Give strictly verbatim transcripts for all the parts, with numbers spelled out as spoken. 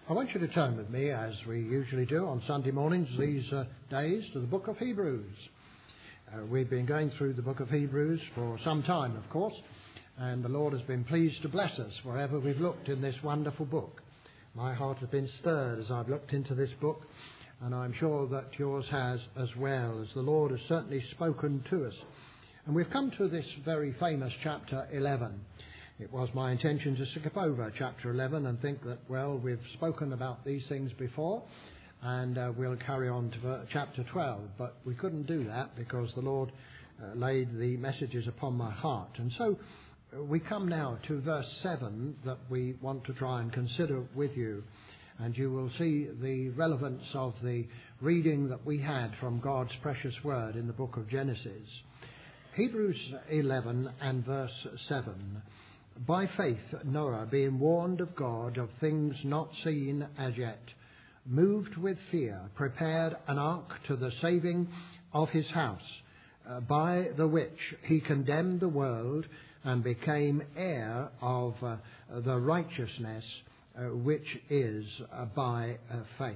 I want you to turn with me, as we usually do on Sunday mornings these uh, days, to the book of Hebrews. Uh, we've been going through the book of Hebrews for some time, of course, and the Lord has been pleased to bless us wherever we've looked in this wonderful book. My heart has been stirred as I've looked into this book, and I'm sure that yours has as well, as the Lord has certainly spoken to us. And we've come to this very famous chapter eleven. It was my intention to skip over chapter eleven and think that, well, we've spoken about these things before and uh, we'll carry on to chapter twelve. But we couldn't do that because the Lord uh, laid the messages upon my heart. And so uh, we come now to verse seven that we want to try and consider with you. And you will see the relevance of the reading that we had from God's precious word in the book of Genesis. Hebrews eleven and verse seven. By faith Noah, being warned of God of things not seen as yet, moved with fear, prepared an ark to the saving of his house, uh, by the which he condemned the world and became heir of uh, the righteousness uh, which is uh, by uh, faith.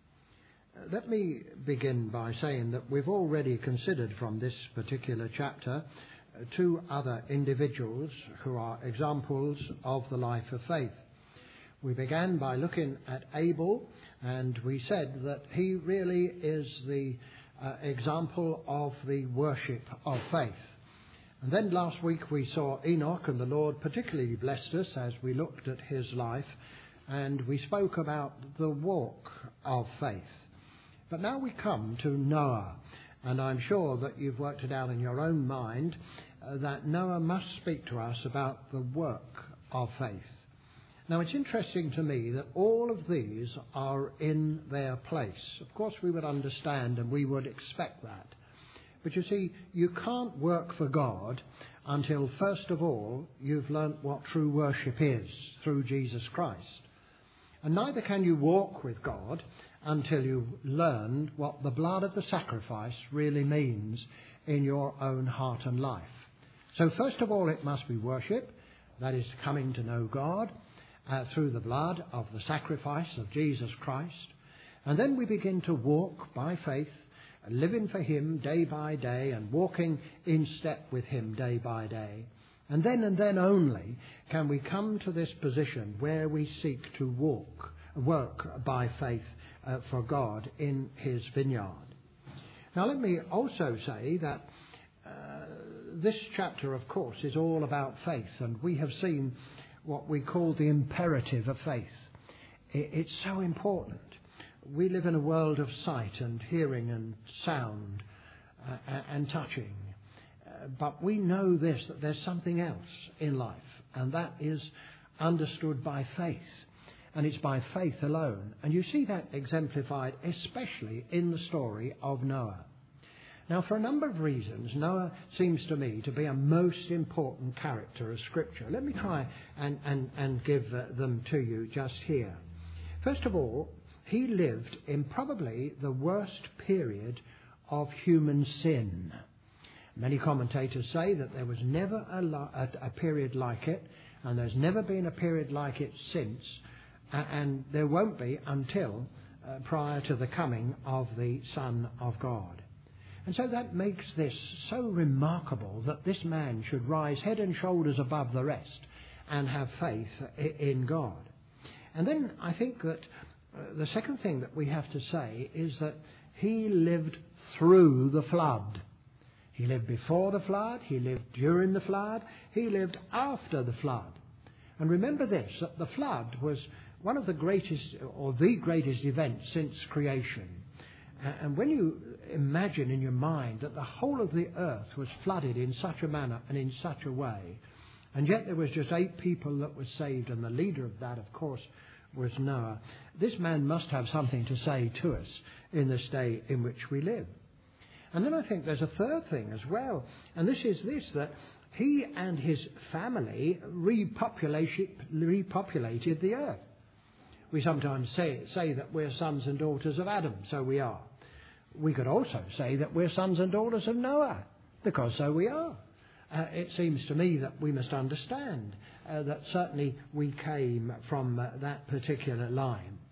Uh, let me begin by saying that we've already considered from this particular chapter two other individuals who are examples of the life of faith. We began by looking at Abel, and we said that he really is the uh, example of the worship of faith. And then last week we saw Enoch, and the Lord particularly blessed us as we looked at his life, and we spoke about the walk of faith. But now we come to Noah. And I'm sure that you've worked it out in your own mind uh, that Noah must speak to us about the work of faith. Now, it's interesting to me that all of these are in their place. Of course, we would understand and we would expect that. But you see, you can't work for God until, first of all, you've learnt what true worship is through Jesus Christ. And neither can you walk with God until you learn what the blood of the sacrifice really means in your own heart and life. So first of all, it must be worship, that is coming to know God uh, through the blood of the sacrifice of Jesus Christ. And then we begin to walk by faith, living for him day by day and walking in step with him day by day. And then and then only can we come to this position where we seek to walk, work by faith Uh, for God in his vineyard. Now let me also say that uh, this chapter, of course, is all about faith, and we have seen what we call the imperative of faith. It, it's so important. We live in a world of sight and hearing and sound uh, and touching, uh, but we know this, that there's something else in life, and that is understood by faith. And it's by faith alone. And you see that exemplified especially in the story of Noah. Now, for a number of reasons, Noah seems to me to be a most important character of Scripture. Let me try and, and, and give uh, them to you just here. First of all, he lived in probably the worst period of human sin. Many commentators say that there was never a, lo- a, a period like it, and there's never been a period like it since. And there won't be until uh, prior to the coming of the Son of God. And so that makes this so remarkable that this man should rise head and shoulders above the rest and have faith in God. And then I think that uh, the second thing that we have to say is that he lived through the flood. He lived before the flood, he lived during the flood, he lived after the flood. And remember this, that the flood was one of the greatest, or the greatest event since creation. And when you imagine in your mind that the whole of the earth was flooded in such a manner and in such a way, and yet there was just eight people that were saved, and the leader of that, of course, was Noah, this man must have something to say to us in this day in which we live. And then I think there's a third thing as well, and this is this, that he and his family repopulated, repopulated the earth. We sometimes say, say that we're sons and daughters of Adam, so we are. We could also say that we're sons and daughters of Noah, because so we are. Uh, it seems to me that we must understand uh, that certainly we came from uh, that particular line.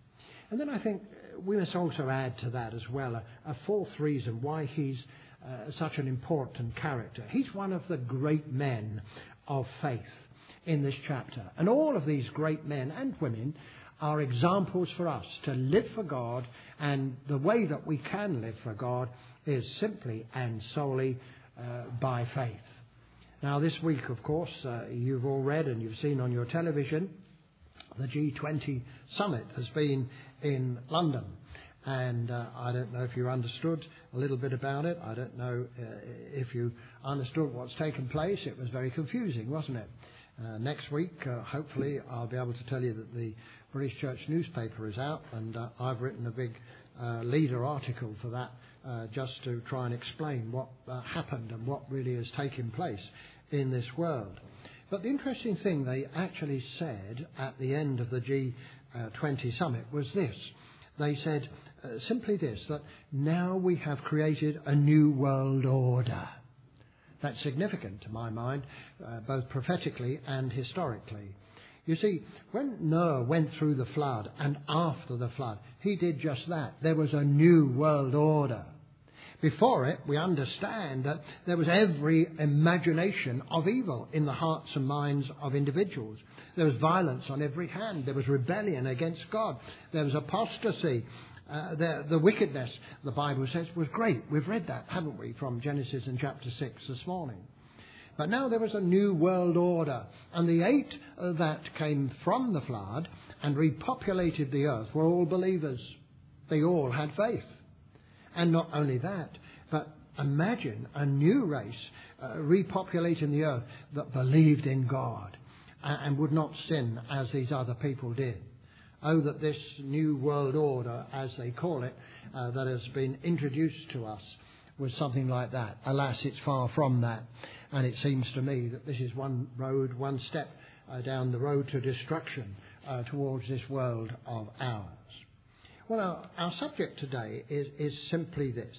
And then I think we must also add to that as well a, a fourth reason why he's uh, such an important character. He's one of the great men of faith in this chapter. And all of these great men and women are examples for us to live for God, and the way that we can live for God is simply and solely uh, by faith. Now this week, of course, uh, you've all read and you've seen on your television, the G twenty summit has been in London. And uh, I don't know if you understood a little bit about it. I don't know uh, if you understood what's taken place. It was very confusing, wasn't it? Uh, next week, uh, hopefully, I'll be able to tell you that the British Church newspaper is out, and uh, I've written a big uh, leader article for that uh, just to try and explain what uh, happened and what really has taken place in this world. But the interesting thing they actually said at the end of the G twenty summit was this. They said uh, simply this, that now we have created a new world order. That's significant to my mind, uh, both prophetically and historically. You see, when Noah went through the flood and after the flood, he did just that. There was a new world order. Before it, we understand that there was every imagination of evil in the hearts and minds of individuals. There was violence on every hand. There was rebellion against God. There was apostasy. Uh, the, the wickedness, the Bible says, was great. We've read that, haven't we, from Genesis in chapter six this morning. But now there was a new world order. And the eight uh, that came from the flood and repopulated the earth were all believers. They all had faith. And not only that, but imagine a new race uh, repopulating the earth that believed in God and, and would not sin as these other people did. Oh, that this new world order, as they call it, uh, that has been introduced to us was something like that. Alas, it's far from that. And it seems to me that this is one road, one step uh, down the road to destruction uh, towards this world of ours. Well, our, our subject today is, is simply this: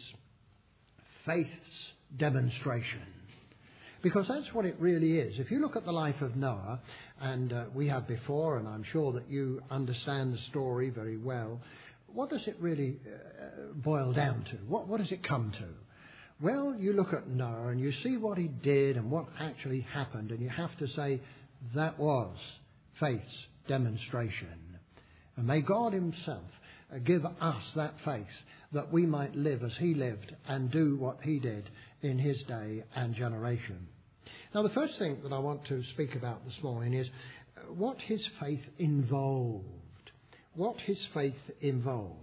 faith's demonstration. Because that's what it really is. If you look at the life of Noah, and uh, we have before, and I'm sure that you understand the story very well, what does it really uh, boil down to? What, what does it come to? Well, you look at Noah and you see what he did and what actually happened, and you have to say that was faith's demonstration. And may God himself give us that faith that we might live as he lived and do what he did in his day and generation. Now, the first thing that I want to speak about this morning is what his faith involved. What his faith involved.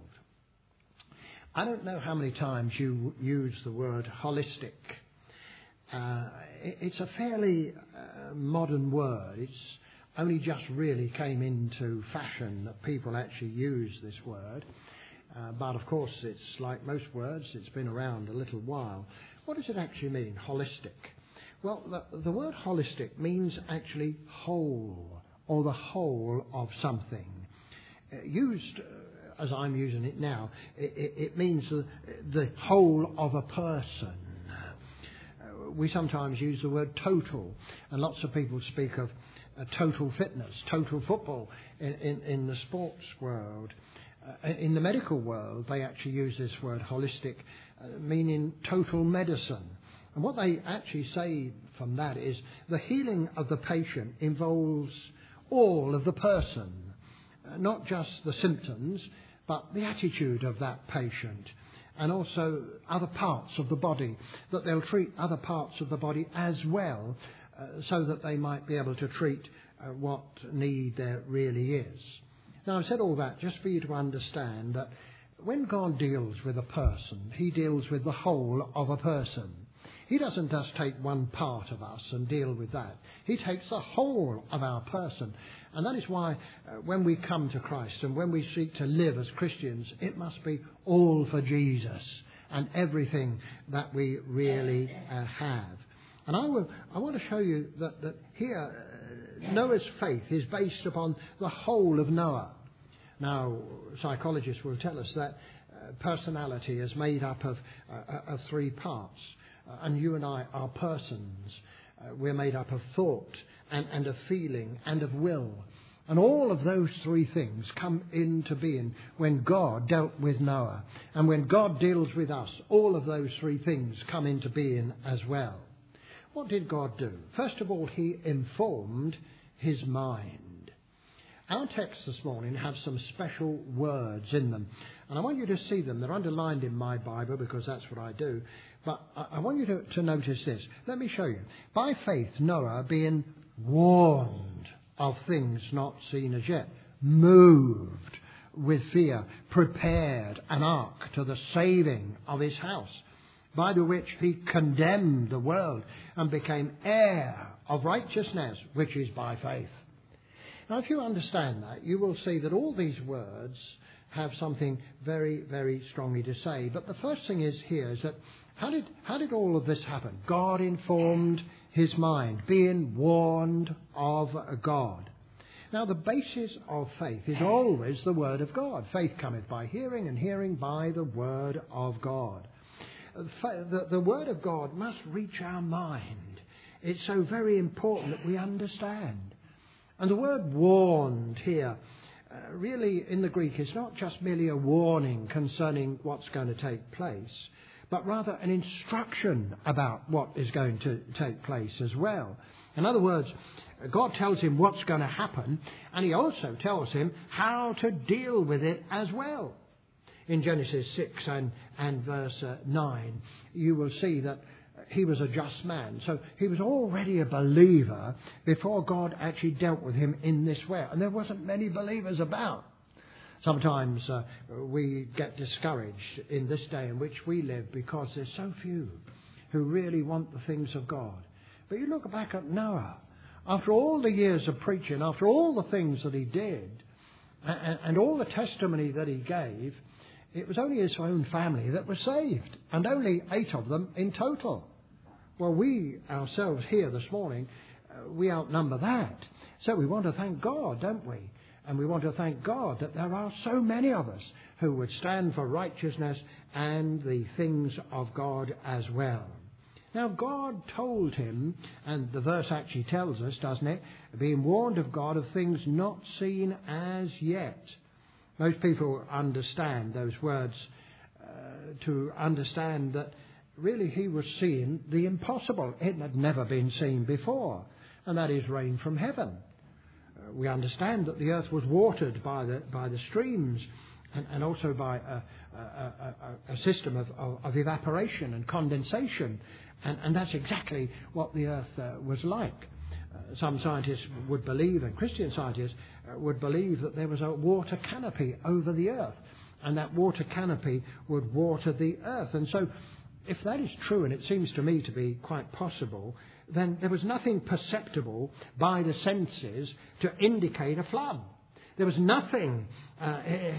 I don't know how many times you use the word holistic. Uh, it's a fairly uh, modern word. It's only just really came into fashion that people actually use this word. Uh, but of course, it's like most words, it's been around a little while. What does it actually mean, holistic? Well, the, the word holistic means actually whole, or the whole of something. Uh, used, uh, as I'm using it now, it, it, it means the, the whole of a person. Uh, we sometimes use the word total, and lots of people speak of Uh, total fitness, total football in, in, in the sports world. Uh, in the medical world, they actually use this word holistic, uh, meaning total medicine. And what they actually say from that is the healing of the patient involves all of the person, uh, not just the symptoms, but the attitude of that patient, and also other parts of the body, that they'll treat other parts of the body as well, Uh, so that they might be able to treat uh, what need there really is. Now, I've said all that just for you to understand that when God deals with a person, he deals with the whole of a person. He doesn't just take one part of us and deal with that. He takes the whole of our person. And that is why uh, when we come to Christ and when we seek to live as Christians, it must be all for Jesus and everything that we really uh, have. And I will. I want to show you that, that here uh, Noah's faith is based upon the whole of Noah. Now, psychologists will tell us that uh, personality is made up of, uh, of three parts. Uh, and you and I are persons. Uh, we're made up of thought and, and of feeling and of will. And all of those three things come into being when God dealt with Noah. And when God deals with us, all of those three things come into being as well. What did God do? First of all, he informed his mind. Our texts this morning have some special words in them. And I want you to see them. They're underlined in my Bible because that's what I do. But I want you to, to notice this. Let me show you. By faith, Noah, being warned of things not seen as yet, moved with fear, prepared an ark to the saving of his house, by the which he condemned the world and became heir of righteousness, which is by faith. Now, if you understand that, you will see that all these words have something very, very strongly to say. But the first thing is here is that how did, how did all of this happen? God informed his mind, being warned of God. Now, the basis of faith is always the word of God. Faith cometh by hearing, and hearing by the word of God. The, the word of God must reach our mind. It's so very important that we understand. And the word warned here, uh, really in the Greek, is not just merely a warning concerning what's going to take place, but rather an instruction about what is going to take place as well. In other words, God tells him what's going to happen, and he also tells him how to deal with it as well. In Genesis six and, and verse uh, nine, you will see that he was a just man. So he was already a believer before God actually dealt with him in this way. And there wasn't many believers about. Sometimes uh, we get discouraged in this day in which we live because there's so few who really want the things of God. But you look back at Noah. After all the years of preaching, after all the things that he did, and, and all the testimony that he gave, it was only his own family that was saved, and only eight of them in total. Well, we ourselves here this morning, uh, we outnumber that. So we want to thank God, don't we? And we want to thank God that there are so many of us who would stand for righteousness and the things of God as well. Now, God told him, and the verse actually tells us, doesn't it, being warned of God of things not seen as yet. Most people understand those words uh, to understand that really he was seeing the impossible. It had never been seen before, and that is rain from heaven. Uh, we understand that the earth was watered by the by the streams, and, and also by a, a, a, a system of, of, of evaporation and condensation, and, and that's exactly what the earth uh, was like. Uh, some scientists would believe, and Christian scientists uh, would believe, that there was a water canopy over the earth, and that water canopy would water the earth. And so, if that is true, and it seems to me to be quite possible, then there was nothing perceptible by the senses to indicate a flood. There was nothing uh,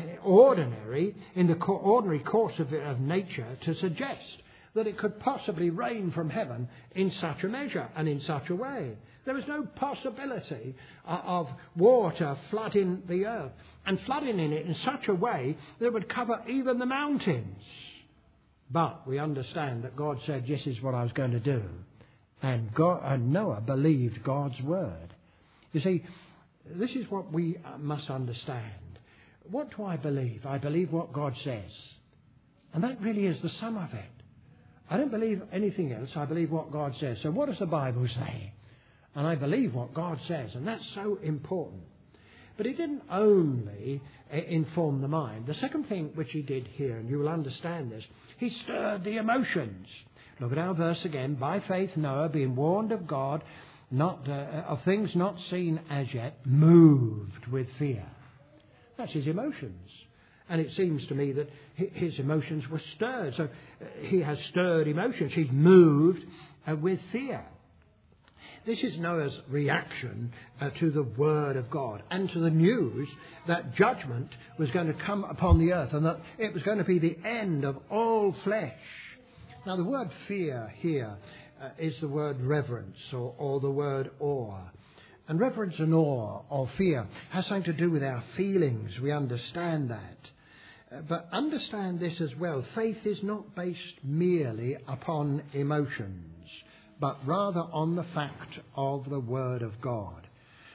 ordinary in the co- ordinary course of, of nature to suggest that it could possibly rain from heaven in such a measure and in such a way. There was no possibility uh, of water flooding the earth, and flooding in it in such a way that it would cover even the mountains. But we understand that God said, this is what I was going to do. And, God, and Noah believed God's word. You see, this is what we must understand. What do I believe? I believe what God says. And that really is the sum of it. I don't believe anything else. I believe what God says. So what does the Bible say? And I believe what God says. And that's so important. But he didn't only inform the mind. The second thing which he did here, and you will understand this, he stirred the emotions. Look at our verse again. By faith Noah, being warned of God, not uh, of things not seen as yet, moved with fear. That's his emotions. And it seems to me that his emotions were stirred. So uh, he has stirred emotions. He's moved uh, with fear. This is Noah's reaction uh, to the word of God and to the news that judgment was going to come upon the earth and that it was going to be the end of all flesh. Now, the word fear here uh, is the word reverence or, or the word awe. And reverence and awe or fear has something to do with our feelings. We understand that. Uh, but understand this as well. Faith is not based merely upon emotions, but rather on the fact of the Word of God.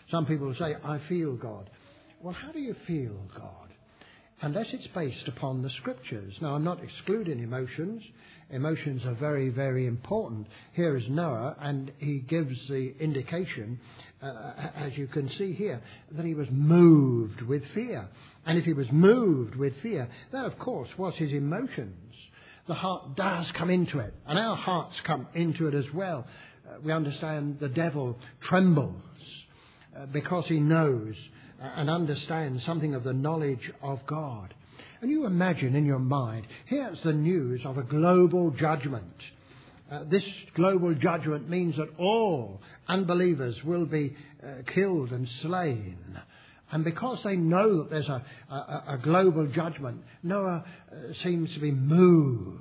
Some people say, I feel God. Well, how do you feel God? Unless it's based upon the Scriptures. Now, I'm not excluding emotions. Emotions are very, very important. Here is Noah, and he gives the indication, uh, as you can see here, that he was moved with fear. And if he was moved with fear, that, of course, was his emotions. The heart does come into it, and our hearts come into it as well. Uh, we understand the devil trembles uh, because he knows and understands something of the knowledge of God. And you imagine in your mind, here's the news of a global judgment. Uh, this global judgment means that all unbelievers will be uh, killed and slain. And because they know that there's a, a, a global judgment, Noah uh, seems to be moved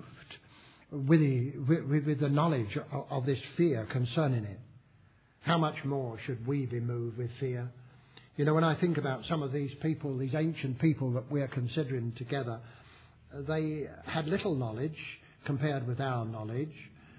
with the, with, with the knowledge of, of this fear concerning it. How much more should we be moved with fear? You know, when I think about some of these people, these ancient people that we're considering together, they had little knowledge compared with our knowledge.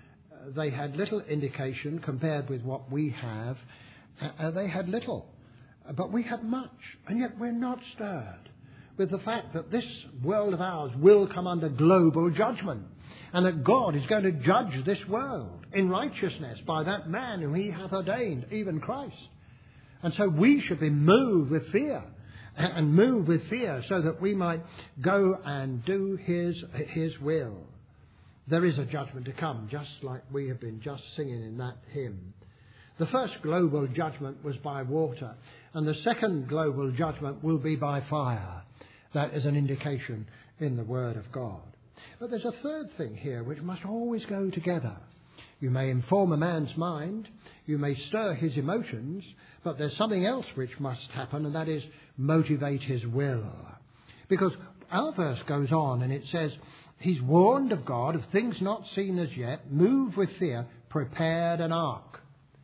They had little indication compared with what we have. Uh, they had little, but we had much, and yet we're not stirred with the fact that this world of ours will come under global judgment, and that God is going to judge this world in righteousness by that man whom he hath ordained, even Christ. And so we should be moved with fear, and moved with fear so that we might go and do his, his will. There is a judgment to come, just like we have been just singing in that hymn. The first global judgment was by water, and the second global judgment will be by fire. That is an indication in the Word of God. But there's a third thing here which must always go together. You may inform a man's mind, you may stir his emotions, but there's something else which must happen, and that is motivate his will. Because our verse goes on and it says, he's warned of God of things not seen as yet, moved with fear, prepared an ark.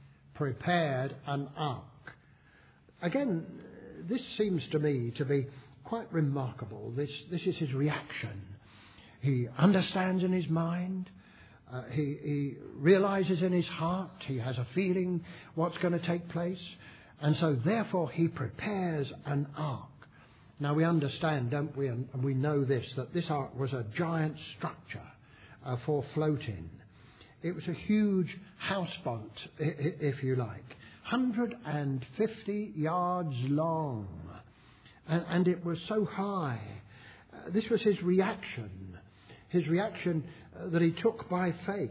Prepared an ark. Again, this seems to me to be quite remarkable. This, this is his reaction. He understands in his mind. Uh, he, he realizes in his heart, he has a feeling what's going to take place, and so therefore he prepares an ark. Now we understand, don't we, and we know this, that this ark was a giant structure uh, for floating. It was a huge houseboat, if you like, one hundred fifty yards long, and, and it was so high. Uh, this was his reaction, his reaction uh, that he took by faith.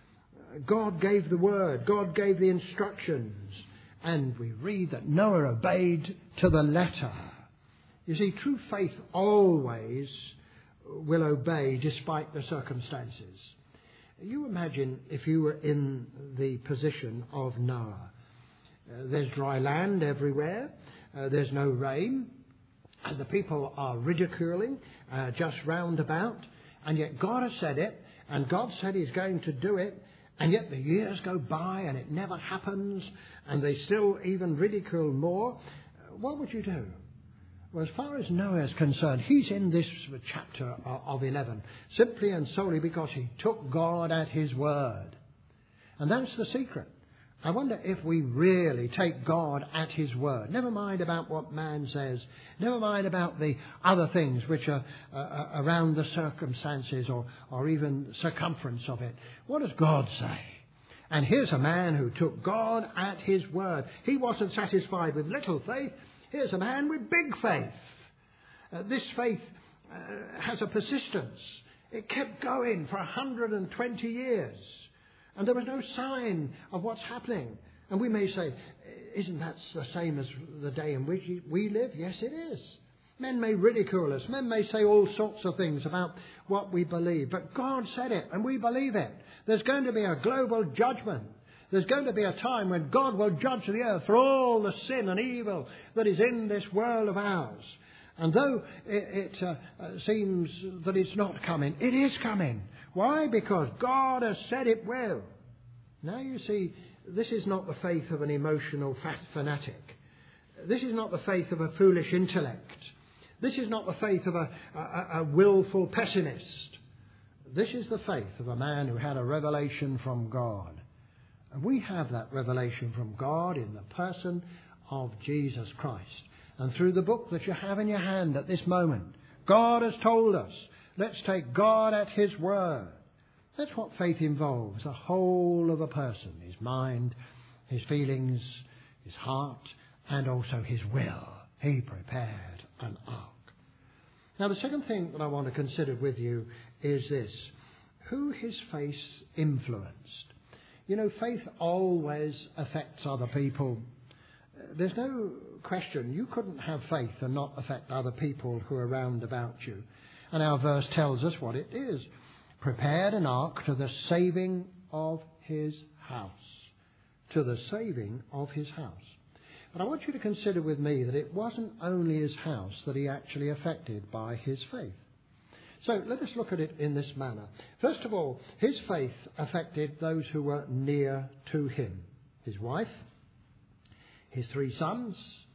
Uh, God gave the word, God gave the instructions, and we read that Noah obeyed to the letter. You see, true faith always will obey despite the circumstances. You imagine if you were in the position of Noah. Uh, there's dry land everywhere. Uh, there's no rain. And the people are ridiculing uh, just round about. And yet God has said it. And God said he's going to do it. And yet the years go by and it never happens. And they still even ridicule more. Uh, what would you do? Well, as far as Noah is concerned, he's in this chapter of eleven simply and solely because he took God at his word. And that's the secret. I wonder if we really take God at his word. Never mind about what man says. Never mind about the other things which are uh, around the circumstances or, or even circumference of it. What does God say? And here's a man who took God at his word. He wasn't satisfied with little faith. Here's a man with big faith. Uh, this faith uh, has a persistence. It kept going for one hundred twenty years. And there was no sign of what's happening. And we may say, isn't that the same as the day in which we live? Yes, it is. Men may ridicule us. Men may say all sorts of things about what we believe. But God said it, and we believe it. There's going to be a global judgment. There's going to be a time when God will judge the earth for all the sin and evil that is in this world of ours. And though it, it uh, uh, seems that it's not coming, it is coming. Why? Because God has said it will. Now you see, this is not the faith of an emotional fanatic. This is not the faith of a foolish intellect. This is not the faith of a, a, a willful pessimist. This is the faith of a man who had a revelation from God. And we have that revelation from God in the person of Jesus Christ. And through the book that you have in your hand at this moment, God has told us, let's take God at his word. That's what faith involves, the whole of a person, his mind, his feelings, his heart, and also his will. He prepared an ark. Now, the second thing that I want to consider with you is this: who his faith influenced. You know, faith always affects other people. There's no question you couldn't have faith and not affect other people who are round about you. And our verse tells us what it is. Prepared an ark to the saving of his house. To the saving of his house. But I want you to consider with me that it wasn't only his house that he actually affected by his faith. So let us look at it in this manner. First of all, his faith affected those who were near to him. His wife, his three sons,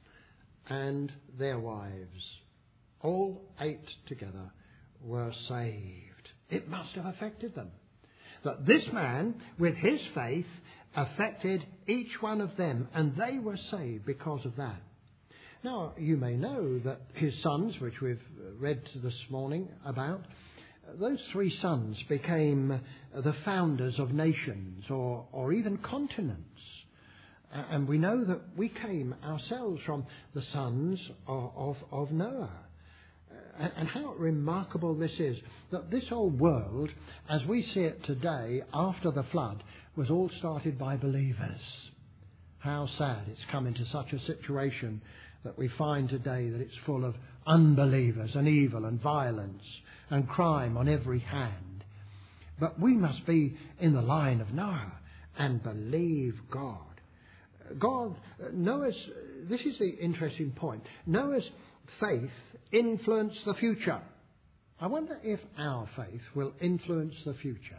and their wives. All eight together were saved. It must have affected them. That this man, with his faith, affected each one of them, and they were saved because of that. Now, you may know that his sons, which we've read this morning about, those three sons became the founders of nations or, or even continents. And we know that we came ourselves from the sons of, of, of Noah. And how remarkable this is, that this old world, as we see it today, after the flood, was all started by believers. How sad it's come into such a situation that we find today that it's full of unbelievers and evil and violence and crime on every hand. But we must be in the line of Noah and believe God. God, Noah's, this is the interesting point. Noah's faith influenced the future. I wonder if our faith will influence the future.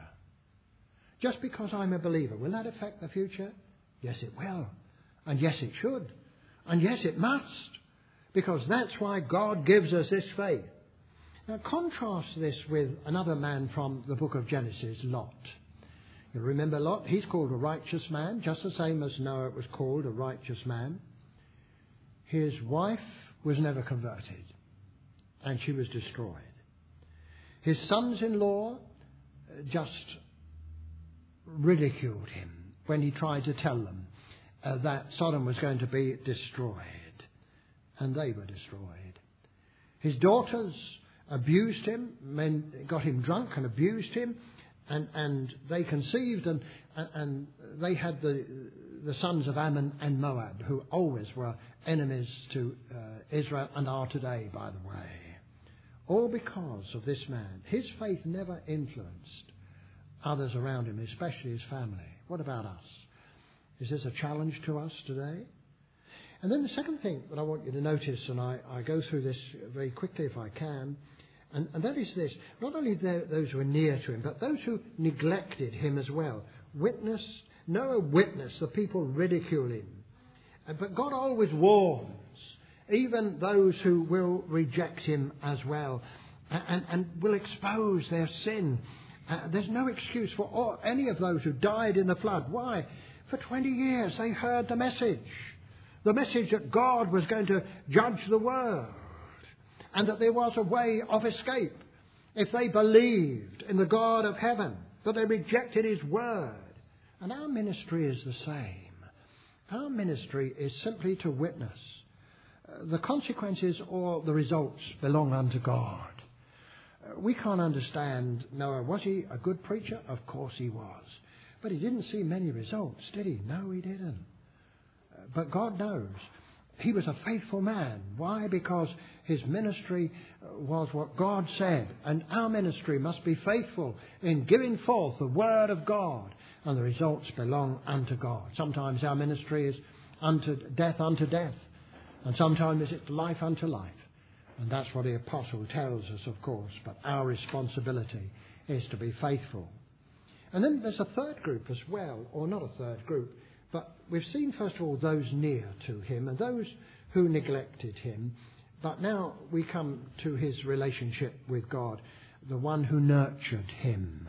Just because I'm a believer, will that affect the future? Yes, it will. And yes, it should. And yes, it must. Because that's why God gives us this faith. Now, contrast this with another man from the book of Genesis, Lot. You remember Lot? He's called a righteous man, just the same as Noah was called a righteous man. His wife was never converted, and she was destroyed. His sons-in-law just ridiculed him when he tried to tell them uh, that Sodom was going to be destroyed, and they were destroyed. His daughters abused him, men got him drunk and abused him, and, and they conceived, and, and, and they had the, the sons of Ammon and Moab, who always were enemies to uh, Israel and are today, by the way. All because of this man. His faith never influenced others around him, especially his family. What about us? Is this a challenge to us today? And then the second thing that I want you to notice, and I, I go through this very quickly if I can, and, and that is this. Not only those who were near to him, but those who neglected him as well. Witness, Noah witnessed the people ridicule him. But God always warns, even those who will reject him as well, and, and will expose their sin. Uh, there's no excuse for all, any of those who died in the flood. Why? For twenty years they heard the message. The message that God was going to judge the world, and that there was a way of escape if they believed in the God of heaven, but they rejected his word. And our ministry is the same. Our ministry is simply to witness. Uh, the consequences or the results belong unto God. Uh, we can't understand Noah. Was he a good preacher? Of course he was. But he didn't see many results, did he? No, he didn't. Uh, but God knows. He was a faithful man. Why? Because his ministry was what God said. And our ministry must be faithful in giving forth the word of God. And the results belong unto God. Sometimes our ministry is unto death unto death. And sometimes it's life unto life. And that's what the apostle tells us, of course. But our responsibility is to be faithful. And then there's a third group as well, or not a third group. But we've seen, first of all, those near to him and those who neglected him. But now we come to his relationship with God, the one who nurtured him.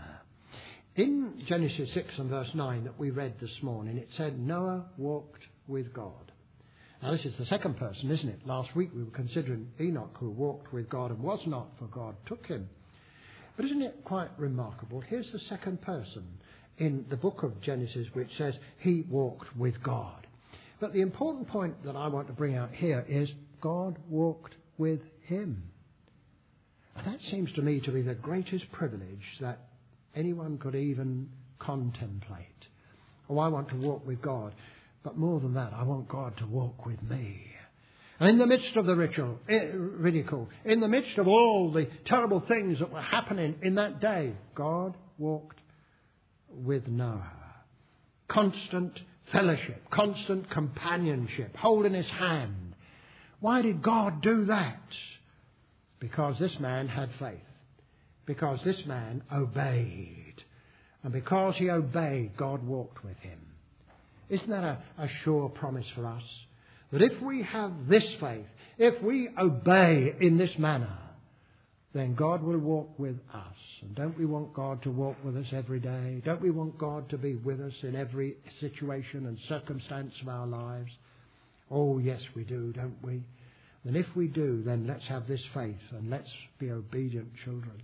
In Genesis six and verse nine that we read this morning, it said Noah walked with God. Now this is the second person, isn't it? Last week we were considering Enoch, who walked with God and was not, for God took him. But isn't it quite remarkable? Here's the second person in the book of Genesis which says he walked with God. But the important point that I want to bring out here is God walked with him. And that seems to me to be the greatest privilege that anyone could even contemplate. Oh, I want to walk with God. But more than that, I want God to walk with me. And in the midst of the ritual, ridicule, in the midst of all the terrible things that were happening in that day, God walked with Noah. Constant fellowship, constant companionship, holding his hand. Why did God do that? Because this man had faith. Because this man obeyed. And because he obeyed, God walked with him. Isn't that a, a sure promise for us? That if we have this faith, if we obey in this manner, then God will walk with us. And don't we want God to walk with us every day? Don't we want God to be with us in every situation and circumstance of our lives? Oh, yes, we do, don't we? And if we do, then let's have this faith and let's be obedient children.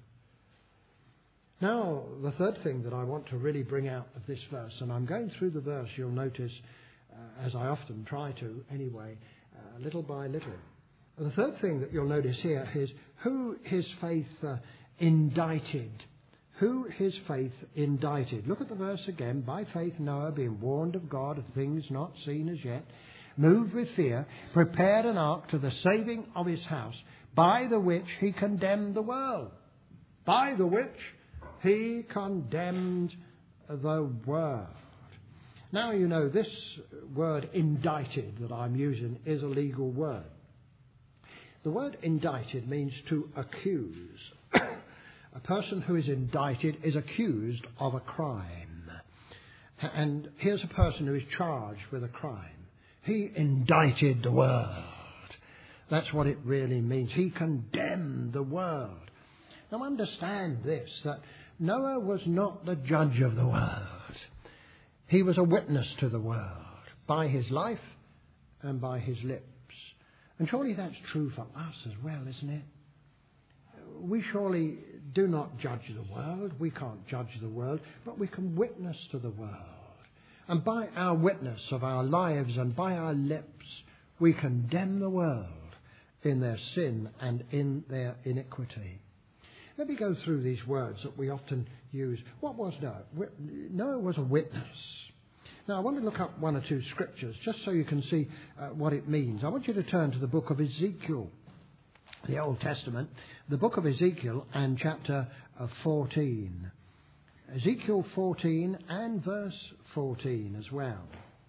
Now, the third thing that I want to really bring out of this verse, and I'm going through the verse, you'll notice, uh, as I often try to anyway, uh, little by little. And the third thing that you'll notice here is who his faith uh, indicted. Who his faith indicted. Look at the verse again. By faith Noah, being warned of God of things not seen as yet, moved with fear, prepared an ark to the saving of his house, by the which he condemned the world. By the which he condemned the world. Now, you know, this word indicted that I'm using is a legal word. The word indicted means to accuse. A person who is indicted is accused of a crime. And here's a person who is charged with a crime. He indicted the world. That's what it really means. He condemned the world. Now understand this, that Noah was not the judge of the world. He was a witness to the world by his life and by his lips. And surely that's true for us as well, isn't it? We surely do not judge the world. We can't judge the world, but we can witness to the world. And by our witness of our lives and by our lips, we condemn the world in their sin and in their iniquity. Let me go through these words that we often use. What was Noah? Noah was a witness. Now, I want to look up one or two scriptures just so you can see uh, what it means. I want you to turn to the book of Ezekiel, the Old Testament, the book of Ezekiel and chapter uh, fourteen. Ezekiel fourteen and verse fourteen as well.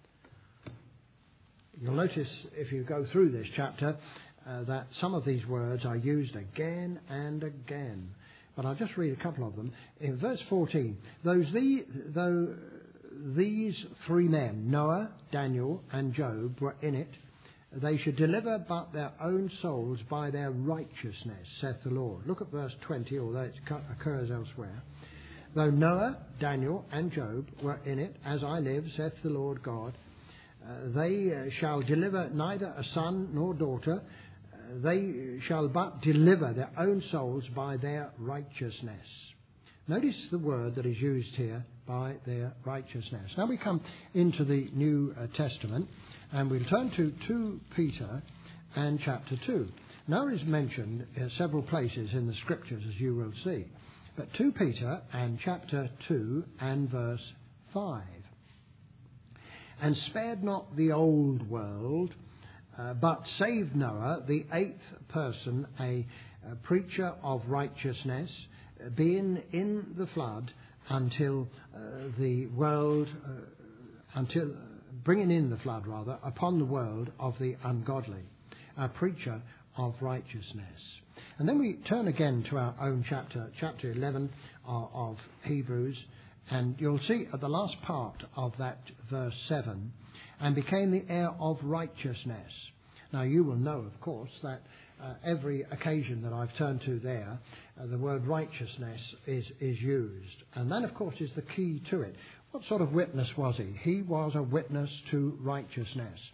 You'll notice if you go through this chapter uh, that some of these words are used again and again. But I'll just read a couple of them. In verse fourteen, those the, though these three men, Noah, Daniel and Job, were in it, they should deliver but their own souls by their righteousness, saith the Lord. Look at verse twenty, although it occurs elsewhere. Though Noah, Daniel and Job were in it, as I live, saith the Lord God, uh, they uh, shall deliver neither a son nor daughter, uh, they shall but deliver their own souls by their righteousness. Notice the word that is used here, by their righteousness. Now we come into the New Testament and we'll turn to Second Peter and chapter two. Noah is mentioned in several places in the scriptures, as you will see. But Second Peter and chapter two and verse five. And spared not the old world, uh, but saved Noah, the eighth person, a, a preacher of righteousness, being in the flood until uh, the world, uh, until uh, bringing in the flood rather, upon the world of the ungodly, a preacher of righteousness. And then we turn again to our own chapter, chapter eleven of, of Hebrews, and you'll see at the last part of that verse seven, and became the heir of righteousness. Now you will know, of course, that uh, every occasion that I've turned to there, uh, the word righteousness is, is used. And that, of course, is the key to it. What sort of witness was he? He was a witness to righteousness.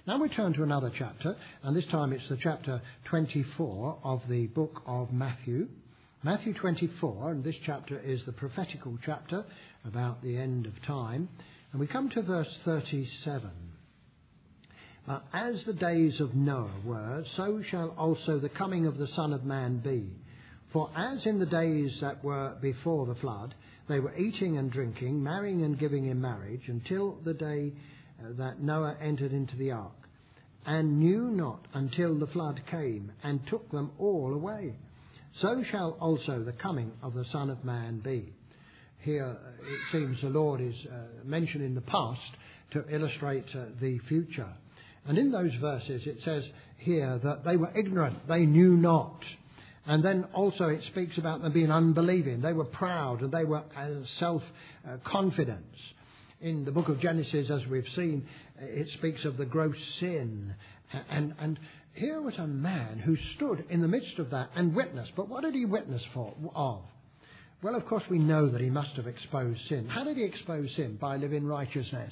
Now we turn to another chapter, and this time it's the chapter twenty-four of the book of Matthew. Matthew twenty-four, and this chapter is the prophetical chapter about the end of time. And we come to verse thirty-seven. But as the days of Noah were, so shall also the coming of the Son of Man be. For as in the days that were before the flood, they were eating and drinking, marrying and giving in marriage, until the day that Noah entered into the ark, and knew not until the flood came and took them all away. So shall also the coming of the Son of Man be. Here it seems the Lord is uh, mentioned in the past to illustrate uh, the future. And in those verses it says here that they were ignorant, they knew not. And then also it speaks about them being unbelieving. They were proud and they were uh, self-confidence. In the book of Genesis, as we've seen, it speaks of the gross sin. And, and here was a man who stood in the midst of that and witnessed. But what did he witness for, of? Well, of course, we know that he must have exposed sin. How did he expose sin? By living righteousness.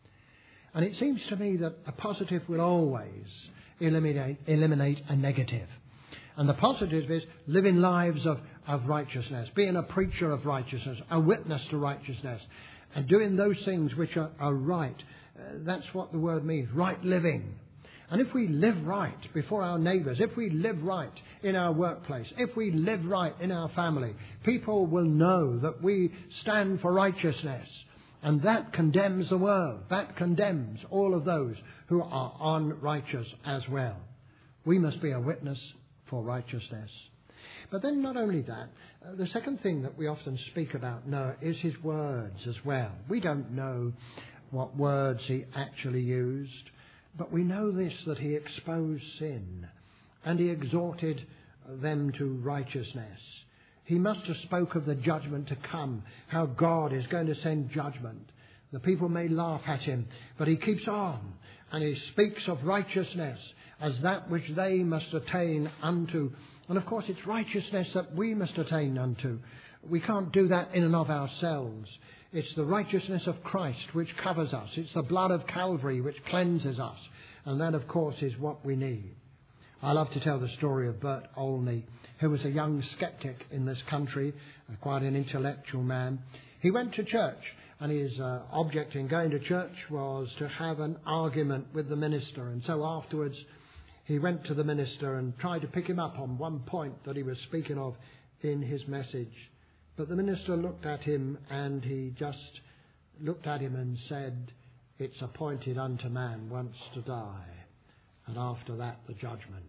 And it seems to me that a positive will always eliminate, eliminate a negative. And the positive is living lives of, of righteousness, being a preacher of righteousness, a witness to righteousness, and doing those things which are, are right. Uh, that's what the word means, right living. And if we live right before our neighbours, if we live right in our workplace, if we live right in our family, people will know that we stand for righteousness. And that condemns the world. That condemns all of those who are unrighteous as well. We must be a witness for righteousness. But then not only that, uh, the second thing that we often speak about Noah is his words as well. We don't know what words he actually used, but we know this, that he exposed sin and he exhorted them to righteousness. He must have spoke of the judgment to come, how God is going to send judgment. The people may laugh at him, but he keeps on and he speaks of righteousness as that which they must attain unto. And of course it's righteousness that we must attain unto. We can't do that in and of ourselves. It's the righteousness of Christ which covers us. It's the blood of Calvary which cleanses us. And that, of course, is what we need. I love to tell the story of Bert Olney, who was a young skeptic in this country, quite an intellectual man. He went to church, and his uh, object in going to church was to have an argument with the minister. And so afterwards, he went to the minister and tried to pick him up on one point that he was speaking of in his message. But the minister looked at him, and he just looked at him and said, "It's appointed unto man once to die, and after that the judgment."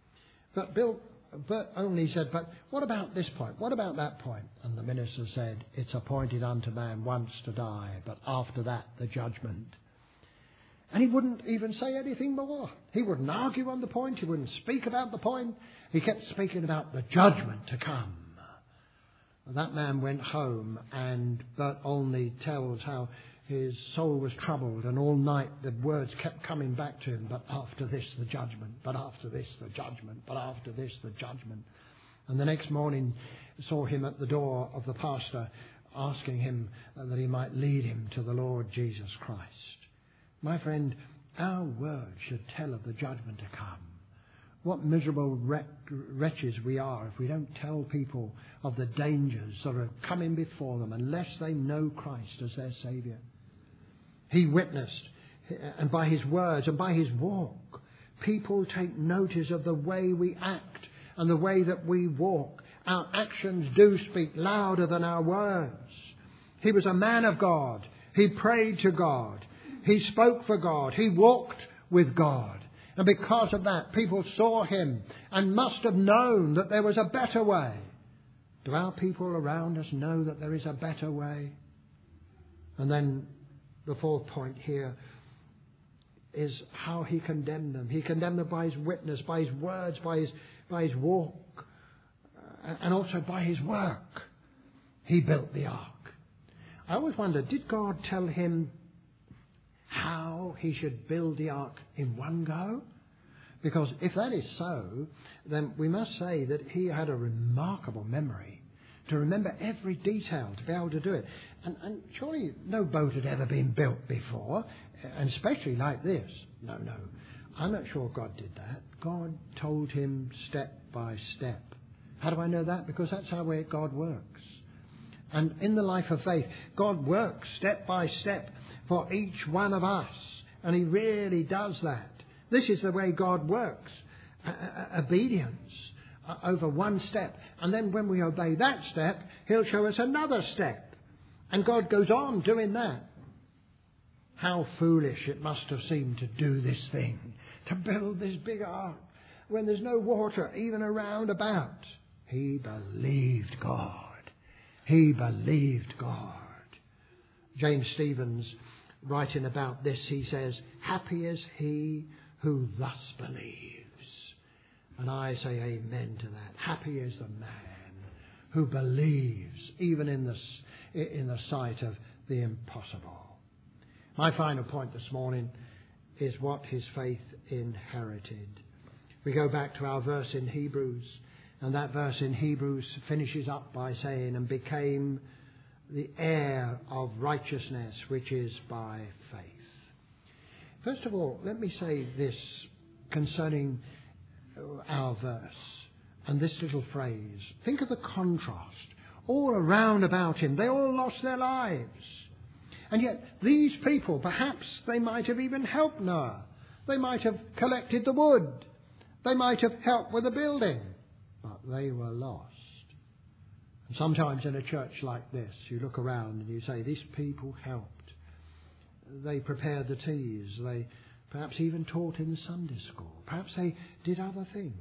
But Bill Bert only said, "But what about this point? What about that point?" And the minister said, "It's appointed unto man once to die, but after that the judgment." And he wouldn't even say anything more. He wouldn't argue on the point. He wouldn't speak about the point. He kept speaking about the judgment to come. That man went home, and Bert Olney tells how his soul was troubled, and all night the words kept coming back to him, "But after this the judgment, but after this the judgment, but after this the judgment." And the next morning saw him at the door of the pastor, asking him that he might lead him to the Lord Jesus Christ. My friend, our word should tell of the judgment to come. What miserable wretches we are if we don't tell people of the dangers that are coming before them unless they know Christ as their Saviour. He witnessed, and by his words and by his walk, people take notice of the way we act and the way that we walk. Our actions do speak louder than our words. He was a man of God. He prayed to God. He spoke for God. He walked with God. And because of that, people saw him and must have known that there was a better way. Do our people around us know that there is a better way? And then the fourth point here is how he condemned them. He condemned them by his witness, by his words, by his, by his walk, and also by his work. He built the ark. I always wondered, did God tell him how he should build the ark in one go? Because if that is so, then we must say that he had a remarkable memory to remember every detail, to be able to do it. And, and surely no boat had ever been built before, and especially like this. No, no. I'm not sure God did that. God told him step by step. How do I know that? Because that's how God works. And in the life of faith, God works step by step for each one of us. And he really does that. This is the way God works. Uh, uh, obedience uh, over one step. And then when we obey that step, he'll show us another step. And God goes on doing that. How foolish it must have seemed to do this thing, to build this big ark when there's no water even around about. He believed God. He believed God. James Stevens, writing about this, he says, happy is he who thus believes. And I say amen to that. Happy is the man who believes, even in the, in the sight of the impossible. My final point this morning is what his faith inherited. We go back to our verse in Hebrews, and that verse in Hebrews finishes up by saying, and became the heir of righteousness, which is by faith. First of all, let me say this concerning our verse and this little phrase. Think of the contrast. All around about him, they all lost their lives. And yet these people, perhaps they might have even helped Noah. They might have collected the wood. They might have helped with the building. But they were lost. And sometimes in a church like this, you look around and you say, these people helped. They prepared the teas. They perhaps even taught in Sunday school. Perhaps they did other things.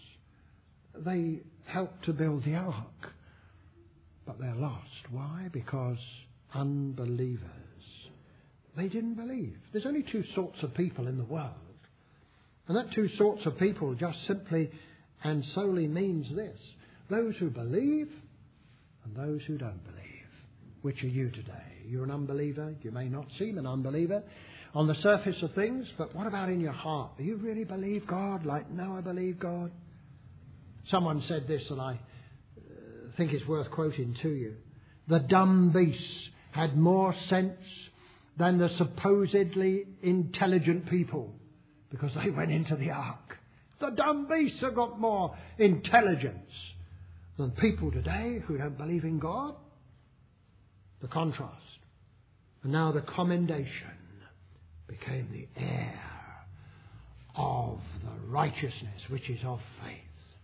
They helped to build the ark. But they're lost. Why? Because unbelievers. They didn't believe. There's only two sorts of people in the world. And that two sorts of people just simply and solely means this. Those who believe and those who don't believe. Which are you today? You're an unbeliever. You may not seem an unbeliever on the surface of things, but what about in your heart? Do you really believe God like Noah believed God? Someone said this, and I think it's worth quoting to you. The dumb beasts had more sense than the supposedly intelligent people because they went into the ark. The dumb beasts have got more intelligence than people today who don't believe in God. The contrast. And now the commendation became the heir of the righteousness which is of faith.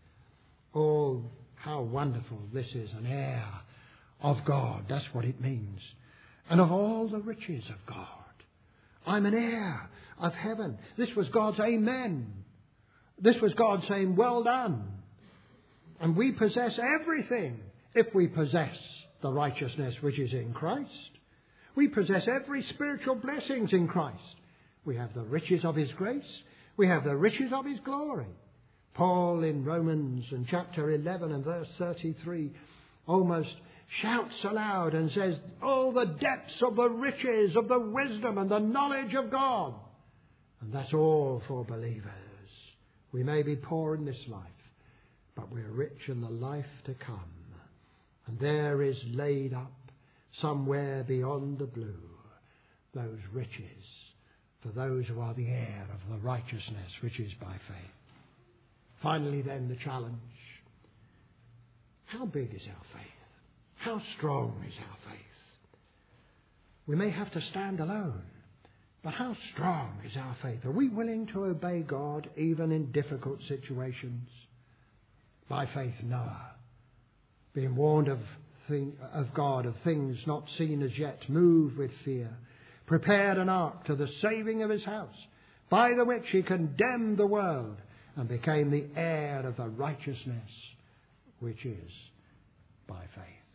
Oh, how wonderful this is, an heir of God. That's what it means. And of all the riches of God. I'm an heir of heaven. This was God's amen. This was God saying, well done. And we possess everything if we possess the righteousness which is in Christ. We possess every spiritual blessings in Christ. We have the riches of his grace. We have the riches of his glory. Paul in Romans in chapter eleven and verse thirty-three almost shouts aloud and says, oh, the depths of the riches of the wisdom and the knowledge of God. And that's all for believers. We may be poor in this life, but we're rich in the life to come. And there is laid up somewhere beyond the blue those riches for those who are the heir of the righteousness which is by faith. Finally then, the challenge. How big is our faith? How strong is our faith? We may have to stand alone, but how strong is our faith? Are we willing to obey God even in difficult situations? By faith, Noah, being warned of, thing, of God of things not seen as yet, moved with fear, prepared an ark to the saving of his house, by the which he condemned the world and became the heir of the righteousness which is by faith.